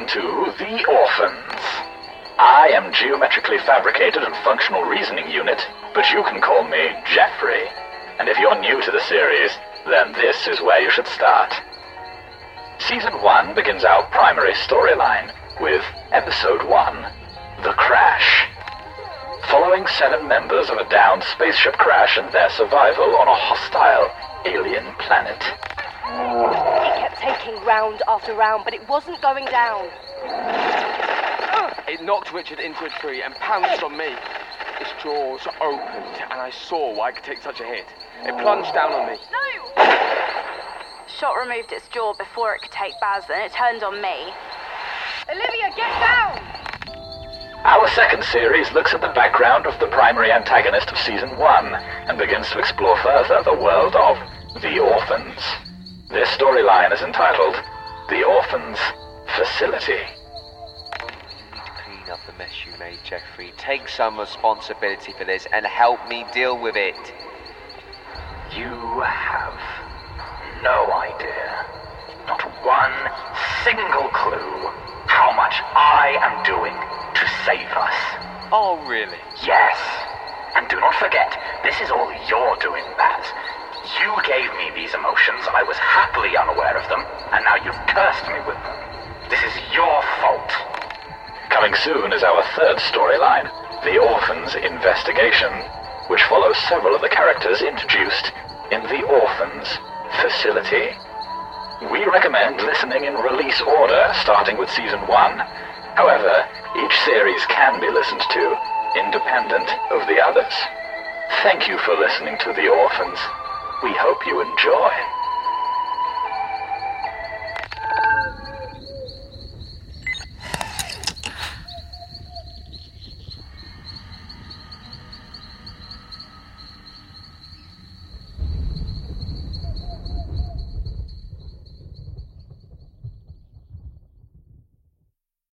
to The Orphans. I am Geometrically Fabricated and Functional Reasoning Unit, but you can call me Jeffrey. And if you're new to the series, then this is where you should start. Season 1 begins our primary storyline with Episode 1, The Crash. Following 7 members of a downed spaceship crash and their survival on a hostile alien planet. It kept taking round after round, but it wasn't going down. It knocked Richard into a tree and pounced on me. Its jaws opened, and I saw why it could take such a hit. It plunged down on me. No! Shot removed its jaw before it could take Baz, and it turned on me. Olivia, get down! Our second series looks at the background of the primary antagonist of Season 1 and begins to explore further the world of The Orphans. This storyline is entitled The Orphans Facility. You need to clean up the mess you made, Jeffrey. Take some responsibility for this and help me deal with it. You have no idea, not one single clue, how much I am doing to save us. Oh, really? Yes. And do not forget, this is all you're doing, Baz. You gave me these emotions, I was happily unaware of them, and now you've cursed me with them. This is your fault. Coming soon is our third storyline, The Orphans Investigation, which follows several of the characters introduced in The Orphans Facility. We recommend listening in release order, starting with Season 1. However, each series can be listened to independent of the others. Thank you for listening to The Orphans. We hope you enjoy.